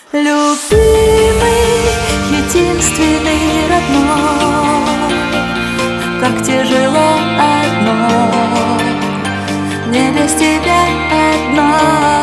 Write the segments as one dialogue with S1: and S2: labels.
S1: Любимый, единственный, родной, как тяжело одной, не без тебя одной.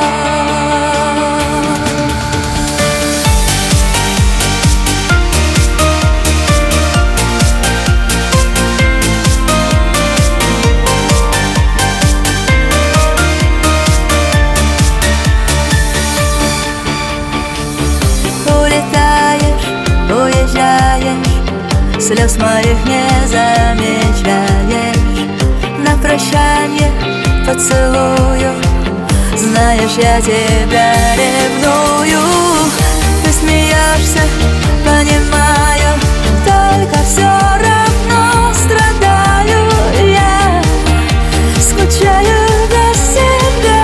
S1: Уезжаешь, слез моих не замечаешь. На прощанье поцелую, знаешь, я тебя ревную. Ты смеешься, понимаю, только все равно страдаю. Я скучаю без тебя.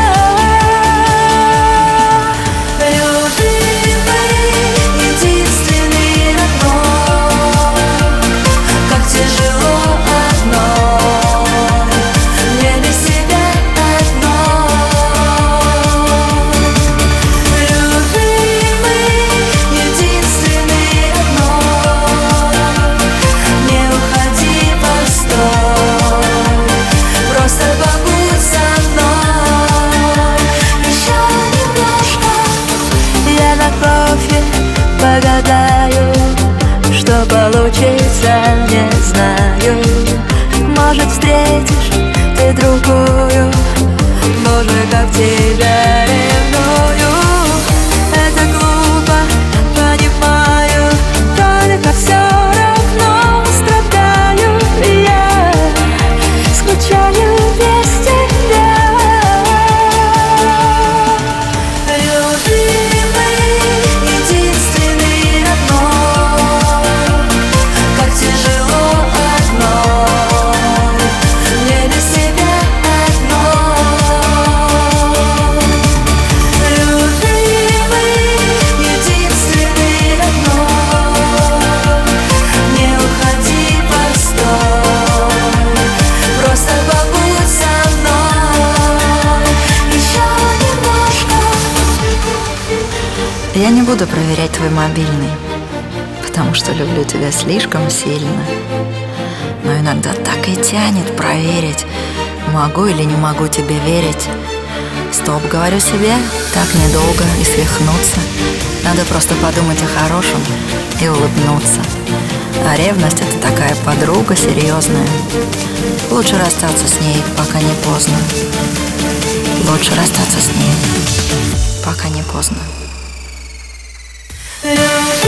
S1: Погадаю, что получится, не знаю. Может, встретишь ты другую, Боже, как тебя ревную. Это глупо, понимаю, только все равно страдаю. Я скучаю без тебя.
S2: Я не буду проверять твой мобильный, потому что люблю тебя слишком сильно. Но иногда так и тянет проверить, могу или не могу тебе верить. Стоп, говорю себе, так недолго и свихнуться. Надо просто подумать о хорошем и улыбнуться. А ревность — это такая подруга серьезная. Лучше расстаться с ней, пока не поздно. Лучше расстаться с ней, пока не поздно.
S1: Любимый,